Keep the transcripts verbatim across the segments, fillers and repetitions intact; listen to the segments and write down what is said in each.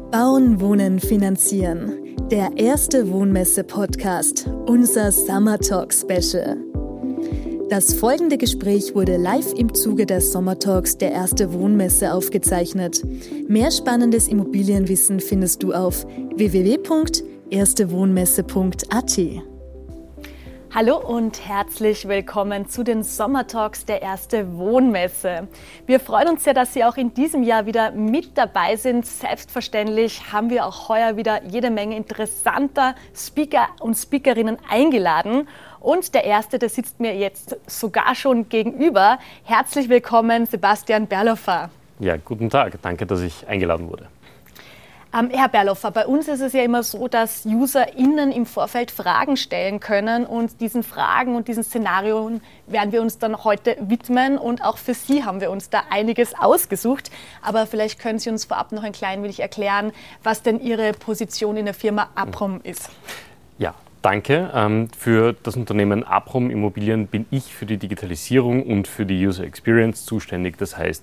Bauen, Wohnen, Finanzieren. Der erste Wohnmesse-Podcast, unser Summer Talk Special. Das folgende Gespräch wurde live im Zuge der Sommer Talks der erste Wohnmesse aufgezeichnet. Mehr spannendes Immobilienwissen findest du auf w w w punkt erste wohnmesse punkt a t. Hallo und herzlich willkommen zu den Sommer Talks der erste Wohnmesse. Wir freuen uns sehr, dass Sie auch in diesem Jahr wieder mit dabei sind. Selbstverständlich haben wir auch heuer wieder jede Menge interessanter Speaker und Speakerinnen eingeladen. Und der erste, der sitzt mir jetzt sogar schon gegenüber. Herzlich willkommen, Sebastian Berloffer. Ja, guten Tag. Danke, dass ich eingeladen wurde. Ähm, Herr Berloffer, bei uns ist es ja immer so, dass UserInnen im Vorfeld Fragen stellen können und diesen Fragen und diesen Szenarien werden wir uns dann heute widmen und auch für Sie haben wir uns da einiges ausgesucht. Aber vielleicht können Sie uns vorab noch ein klein wenig erklären, was denn Ihre Position in der Firma Aprom ist. Ja. Danke. Für das Unternehmen Aprom Immobilien bin ich für die Digitalisierung und für die User Experience zuständig. Das heißt,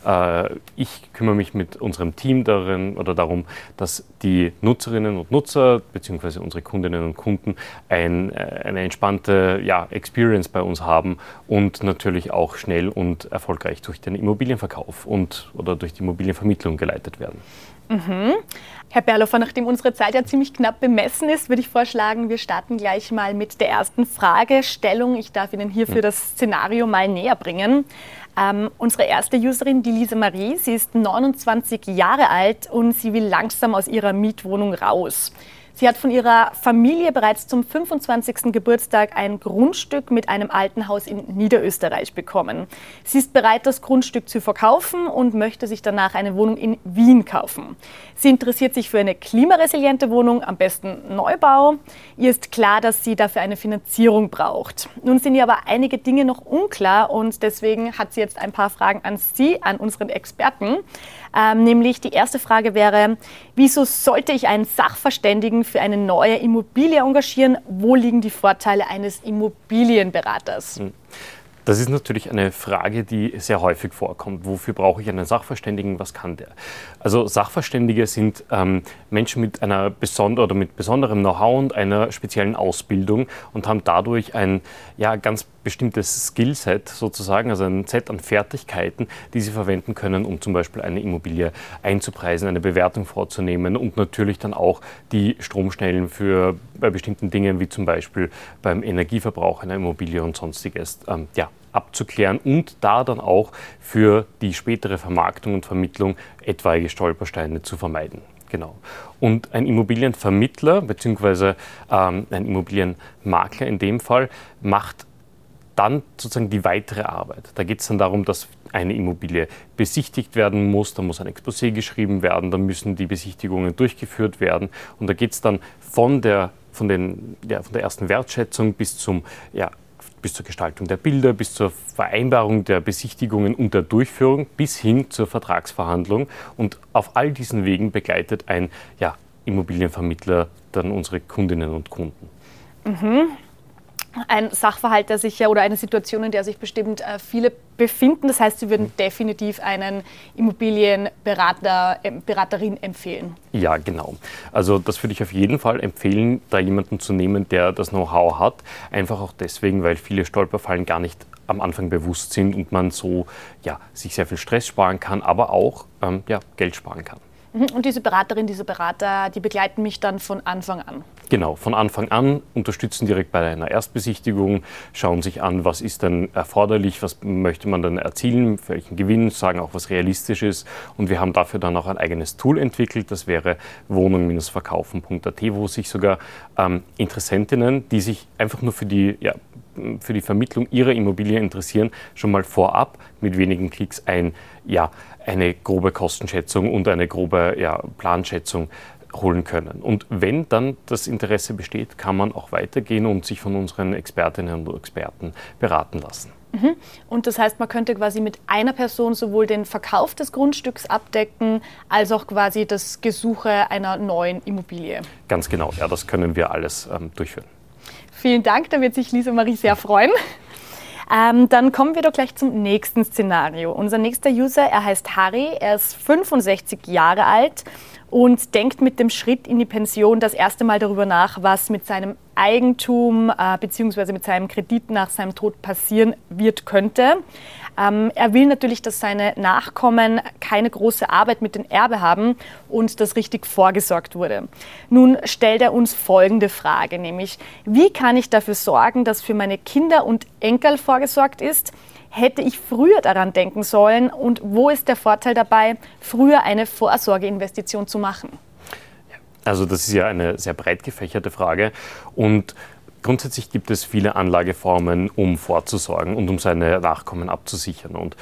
ich kümmere mich mit unserem Team darin oder darum, dass die Nutzerinnen und Nutzer bzw. unsere Kundinnen und Kunden ein, eine entspannte ja, Experience bei uns haben und natürlich auch schnell und erfolgreich durch den Immobilienverkauf und oder durch die Immobilienvermittlung geleitet werden. Mhm. Herr Berloffer, nachdem unsere Zeit ja ziemlich knapp bemessen ist, würde ich vorschlagen, wir starten gleich mal mit der ersten Fragestellung. Ich darf Ihnen hierfür das Szenario mal näher bringen. Ähm, unsere erste Userin, die Lisa Marie, sie ist neunundzwanzig Jahre alt und sie will langsam aus ihrer Mietwohnung raus. Sie hat von ihrer Familie bereits zum fünfundzwanzigsten Geburtstag ein Grundstück mit einem alten Haus in Niederösterreich bekommen. Sie ist bereit, das Grundstück zu verkaufen und möchte sich danach eine Wohnung in Wien kaufen. Sie interessiert sich für eine klimaresiliente Wohnung, am besten Neubau. Ihr ist klar, dass sie dafür eine Finanzierung braucht. Nun sind ihr aber einige Dinge noch unklar und deswegen hat sie jetzt ein paar Fragen an Sie, an unseren Experten. Ähm, nämlich die erste Frage wäre, wieso sollte ich einen Sachverständigen für eine neue Immobilie engagieren? Wo liegen die Vorteile eines Immobilienberaters? Das ist natürlich eine Frage, die sehr häufig vorkommt. Wofür brauche ich einen Sachverständigen? Was kann der? Also Sachverständige sind ähm, Menschen mit einer besonder oder mit besonderem Know-how und einer speziellen Ausbildung und haben dadurch ein ja, ganz bestimmtes Skillset sozusagen, also ein Set an Fertigkeiten, die sie verwenden können, um zum Beispiel eine Immobilie einzupreisen, eine Bewertung vorzunehmen und natürlich dann auch die Stromschnellen für bei bestimmten Dingen, wie zum Beispiel beim Energieverbrauch einer Immobilie und sonstiges, ähm, ja, abzuklären und da dann auch für die spätere Vermarktung und Vermittlung etwaige Stolpersteine zu vermeiden. Genau. Und ein Immobilienvermittler bzw. ähm, ein Immobilienmakler in dem Fall macht dann sozusagen die weitere Arbeit. Da geht es dann darum, dass eine Immobilie besichtigt werden muss, da muss ein Exposé geschrieben werden, da müssen die Besichtigungen durchgeführt werden und da geht es dann von der, von, den, ja, von der ersten Wertschätzung bis zum ja, bis zur Gestaltung der Bilder, bis zur Vereinbarung der Besichtigungen und der Durchführung, bis hin zur Vertragsverhandlung. Und auf all diesen Wegen begleitet ein ja, Immobilienvermittler dann unsere Kundinnen und Kunden. Mhm. Ein Sachverhalt, der sich ja oder eine Situation, in der sich bestimmt äh, viele befinden. Das heißt, Sie würden definitiv einen Immobilienberater, äh, Beraterin empfehlen. Ja, genau. Also das würde ich auf jeden Fall empfehlen, da jemanden zu nehmen, der das Know-how hat. Einfach auch deswegen, weil viele Stolperfallen gar nicht am Anfang bewusst sind und man so ja, sich sehr viel Stress sparen kann, aber auch ähm, ja, Geld sparen kann. Und diese Beraterin, diese Berater, die begleiten mich dann von Anfang an? Genau, von Anfang an, unterstützen direkt bei einer Erstbesichtigung, schauen sich an, was ist denn erforderlich, was möchte man dann erzielen, für welchen Gewinn, sagen auch, was realistisch ist. Und wir haben dafür dann auch ein eigenes Tool entwickelt, das wäre wohnung verkaufen punkt a t, wo sich sogar ähm, Interessentinnen, die sich einfach nur für die, ja, für die Vermittlung ihrer Immobilie interessieren, schon mal vorab mit wenigen Klicks ein, ja, eine grobe Kostenschätzung und eine grobe ja, Planschätzung holen können. Und wenn dann das Interesse besteht, kann man auch weitergehen und sich von unseren Expertinnen und Experten beraten lassen. Mhm. Und das heißt, man könnte quasi mit einer Person sowohl den Verkauf des Grundstücks abdecken, als auch quasi das Gesuche einer neuen Immobilie. Ganz genau, ja, das können wir alles ähm, durchführen. Vielen Dank, da wird sich Lisa Marie sehr freuen. Ähm, dann kommen wir doch gleich zum nächsten Szenario. Unser nächster User, er heißt Harry, er ist fünfundsechzig Jahre alt und denkt mit dem Schritt in die Pension das erste Mal darüber nach, was mit seinem Eigentum äh, bzw. mit seinem Kredit nach seinem Tod passieren wird, könnte. Ähm, er will natürlich, dass seine Nachkommen keine große Arbeit mit dem Erbe haben und dass richtig vorgesorgt wurde. Nun stellt er uns folgende Frage, nämlich: Wie kann ich dafür sorgen, dass für meine Kinder und Enkel vorgesorgt ist? Hätte ich früher daran denken sollen und wo ist der Vorteil dabei, früher eine Vorsorgeinvestition zu machen? Also das ist ja eine sehr breit gefächerte Frage und grundsätzlich gibt es viele Anlageformen, um vorzusorgen und um seine Nachkommen abzusichern. Und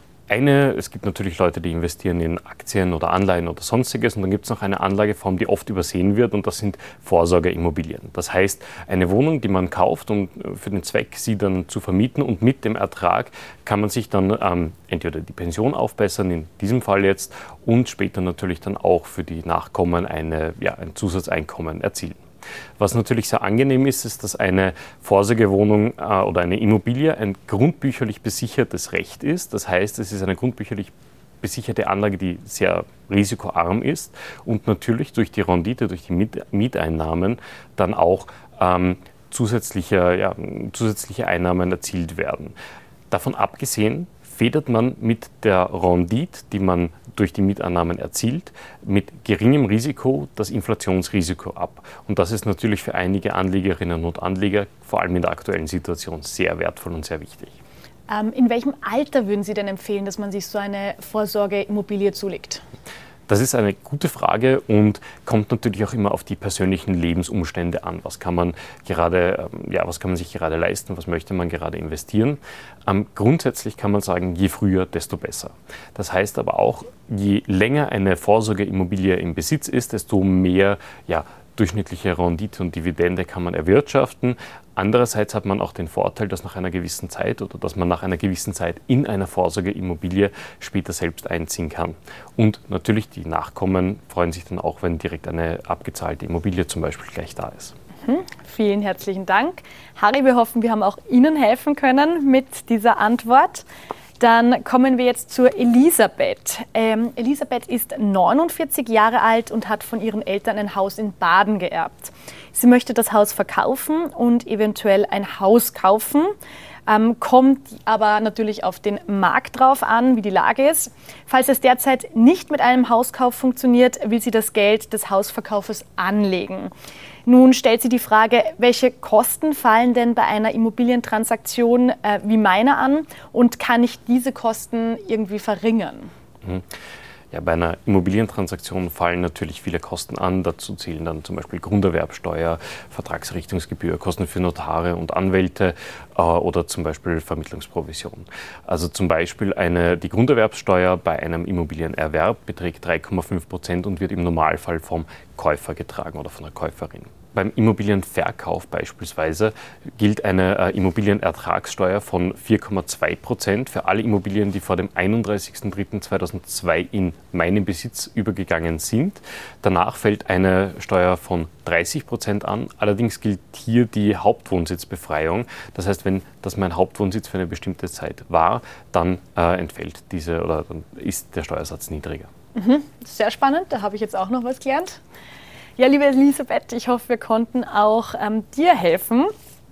eine, es gibt natürlich Leute, die investieren in Aktien oder Anleihen oder sonstiges, und dann gibt es noch eine Anlageform, die oft übersehen wird, und das sind Vorsorgeimmobilien. Das heißt, eine Wohnung, die man kauft, um für den Zweck sie dann zu vermieten, und mit dem Ertrag kann man sich dann ähm, entweder die Pension aufbessern, in diesem Fall jetzt, und später natürlich dann auch für die Nachkommen eine, ja, ein Zusatzeinkommen erzielen. Was natürlich sehr angenehm ist, ist, dass eine Vorsorgewohnung äh, oder eine Immobilie ein grundbücherlich besichertes Recht ist. Das heißt, es ist eine grundbücherlich besicherte Anlage, die sehr risikoarm ist und natürlich durch die Rendite, durch die Miet- Mieteinnahmen dann auch ähm, zusätzliche, ja, zusätzliche Einnahmen erzielt werden. Davon abgesehen federt man mit der Rendite, die man durch die Mieteinnahmen erzielt, mit geringem Risiko das Inflationsrisiko ab. Und das ist natürlich für einige Anlegerinnen und Anleger, vor allem in der aktuellen Situation, sehr wertvoll und sehr wichtig. Ähm, in welchem Alter würden Sie denn empfehlen, dass man sich so eine Vorsorgeimmobilie zulegt? Das ist eine gute Frage und kommt natürlich auch immer auf die persönlichen Lebensumstände an. Was kann man gerade, ja, was kann man sich gerade leisten, was möchte man gerade investieren? Ähm, grundsätzlich kann man sagen, je früher, desto besser. Das heißt aber auch, je länger eine Vorsorgeimmobilie im Besitz ist, desto mehr, ja, durchschnittliche Rendite und Dividende kann man erwirtschaften. Andererseits hat man auch den Vorteil, dass nach einer gewissen Zeit oder dass man nach einer gewissen Zeit in einer Vorsorgeimmobilie später selbst einziehen kann. Und natürlich die Nachkommen freuen sich dann auch, wenn direkt eine abgezahlte Immobilie zum Beispiel gleich da ist. Mhm. Vielen herzlichen Dank. Harry, wir hoffen, wir haben auch Ihnen helfen können mit dieser Antwort. Dann kommen wir jetzt zur Elisabeth. Ähm, Elisabeth ist neunundvierzig Jahre alt und hat von ihren Eltern ein Haus in Baden geerbt. Sie möchte das Haus verkaufen und eventuell ein Haus kaufen, ähm, kommt aber natürlich auf den Markt drauf an, wie die Lage ist. Falls es derzeit nicht mit einem Hauskauf funktioniert, will sie das Geld des Hausverkaufes anlegen. Nun stellt sie die Frage, welche Kosten fallen denn bei einer Immobilientransaktion äh, wie meiner an und kann ich diese Kosten irgendwie verringern? Mhm. Ja, bei einer Immobilientransaktion fallen natürlich viele Kosten an. Dazu zählen dann zum Beispiel Grunderwerbsteuer, Vertragsrichtungsgebühr, Kosten für Notare und Anwälte äh, oder zum Beispiel Vermittlungsprovision. Also zum Beispiel eine, die Grunderwerbsteuer bei einem Immobilienerwerb beträgt drei Komma fünf Prozent und wird im Normalfall vom Käufer getragen oder von der Käuferin. Beim Immobilienverkauf beispielsweise gilt eine äh, Immobilienertragssteuer von vier Komma zwei Prozent für alle Immobilien, die vor dem einunddreißigsten dritten zweitausendzwei in meinen Besitz übergegangen sind. Danach fällt eine Steuer von dreißig Prozent an. Allerdings gilt hier die Hauptwohnsitzbefreiung. Das heißt, wenn das mein Hauptwohnsitz für eine bestimmte Zeit war, dann äh, entfällt diese oder dann ist der Steuersatz niedriger. Mhm, sehr spannend, da habe ich jetzt auch noch was gelernt. Ja, liebe Elisabeth, ich hoffe, wir konnten auch ähm, dir helfen.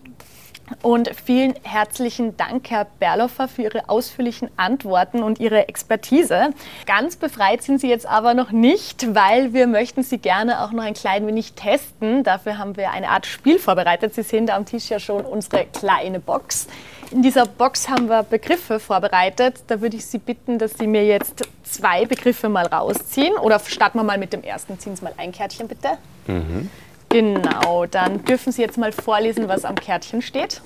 Und vielen herzlichen Dank, Herr Berlofer, für Ihre ausführlichen Antworten und Ihre Expertise. Ganz befreit sind Sie jetzt aber noch nicht, weil wir möchten Sie gerne auch noch ein klein wenig testen. Dafür haben wir eine Art Spiel vorbereitet. Sie sehen da am Tisch ja schon unsere kleine Box. In dieser Box haben wir Begriffe vorbereitet. Da würde ich Sie bitten, dass Sie mir jetzt zwei Begriffe mal rausziehen. Oder starten wir mal mit dem ersten. Ziehen Sie mal ein Kärtchen, bitte. Mhm. Genau, dann dürfen Sie jetzt mal vorlesen, was am Kärtchen steht.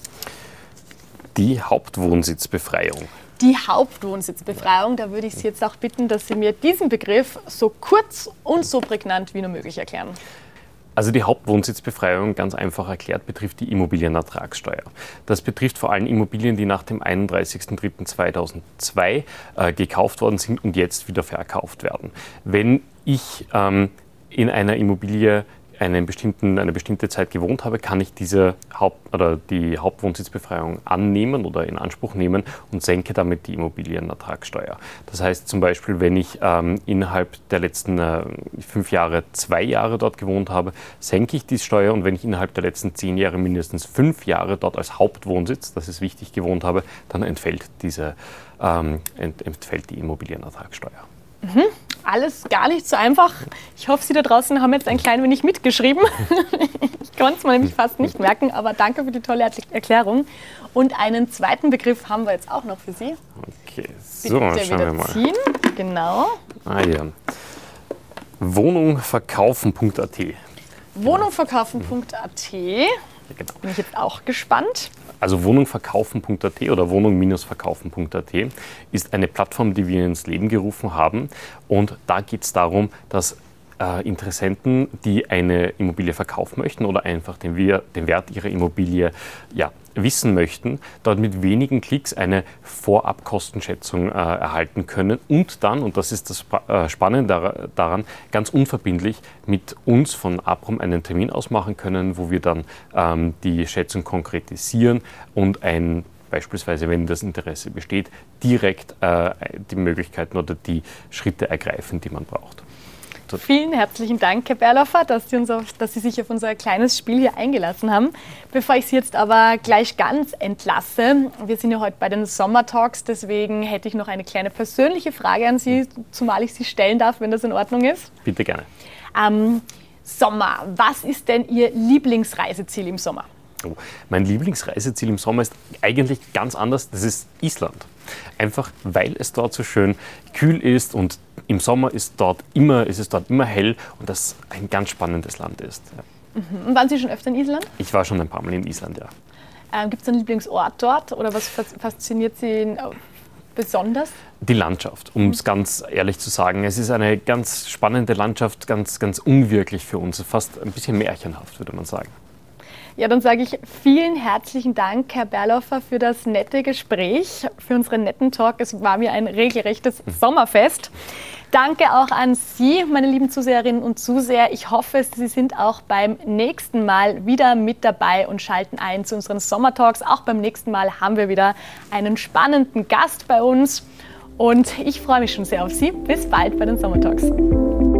Die Hauptwohnsitzbefreiung. Die Hauptwohnsitzbefreiung, da würde ich Sie jetzt auch bitten, dass Sie mir diesen Begriff so kurz und so prägnant wie nur möglich erklären. Also die Hauptwohnsitzbefreiung, ganz einfach erklärt, betrifft die Immobilienertragssteuer. Das betrifft vor allem Immobilien, die nach dem einunddreißigsten dritten zweitausendzwei äh, gekauft worden sind und jetzt wieder verkauft werden. Wenn ich ähm, in einer Immobilie einen bestimmten, eine bestimmte Zeit gewohnt habe, kann ich diese Haupt- oder die Hauptwohnsitzbefreiung annehmen oder in Anspruch nehmen und senke damit die Immobilienertragssteuer. Das heißt zum Beispiel, wenn ich ähm, innerhalb der letzten äh, fünf Jahre zwei Jahre dort gewohnt habe, senke ich die Steuer, und wenn ich innerhalb der letzten zehn Jahre mindestens fünf Jahre dort als Hauptwohnsitz, das ist wichtig, gewohnt habe, dann entfällt diese ähm, ent, entfällt die Immobilienertragssteuer. Mhm. Alles gar nicht so einfach. Ich hoffe, Sie da draußen haben jetzt ein klein wenig mitgeschrieben. Ich konnte es mir nämlich fast nicht merken, aber danke für die tolle Erklärung. Und einen zweiten Begriff haben wir jetzt auch noch für Sie. Okay, so, Bitte schauen wieder wir mal. Ziehen. Genau. Ah ja. Wohnungverkaufen punkt a t. Wohnungverkaufen punkt a t. Ja, genau. Bin ich jetzt auch gespannt. Also Wohnungverkaufen punkt a t oder Wohnung-verkaufen punkt a t ist eine Plattform, die wir ins Leben gerufen haben. Und da geht es darum, dass äh, Interessenten, die eine Immobilie verkaufen möchten oder einfach den, den Wert ihrer Immobilie ja, wissen möchten, dort mit wenigen Klicks eine Vorabkostenschätzung äh, erhalten können und dann, und das ist das äh, Spannende daran, ganz unverbindlich mit uns von Aprom einen Termin ausmachen können, wo wir dann ähm, die Schätzung konkretisieren und ein beispielsweise, wenn das Interesse besteht, direkt äh, die Möglichkeiten oder die Schritte ergreifen, die man braucht. Vielen herzlichen Dank, Herr Berlofer, dass Sie, uns auf, dass Sie sich auf unser kleines Spiel hier eingelassen haben. Bevor ich Sie jetzt aber gleich ganz entlasse, wir sind ja heute bei den Sommertalks, deswegen hätte ich noch eine kleine persönliche Frage an Sie, zumal ich sie stellen darf, wenn das in Ordnung ist. Bitte gerne. Ähm, Sommer, was ist denn Ihr Lieblingsreiseziel im Sommer? Oh, mein Lieblingsreiseziel im Sommer ist eigentlich ganz anders, das ist Island. Einfach weil es dort so schön kühl ist und im Sommer ist, dort immer, ist es dort immer hell und das ein ganz spannendes Land ist. Ja. Mhm. Waren Sie schon öfter in Island? Ich war schon ein paar Mal in Island, ja. Ähm, Gibt es einen Lieblingsort dort oder was fasziniert Sie besonders? Die Landschaft, um es ganz ehrlich zu sagen. Es ist eine ganz spannende Landschaft, ganz, ganz unwirklich für uns, fast ein bisschen märchenhaft, würde man sagen. Ja, dann sage ich vielen herzlichen Dank, Herr Berlofer, für das nette Gespräch, für unseren netten Talk. Es war mir ein regelrechtes Sommerfest. Danke auch an Sie, meine lieben Zuseherinnen und Zuseher. Ich hoffe, Sie sind auch beim nächsten Mal wieder mit dabei und schalten ein zu unseren Sommertalks. Auch beim nächsten Mal haben wir wieder einen spannenden Gast bei uns. Und ich freue mich schon sehr auf Sie. Bis bald bei den Sommertalks.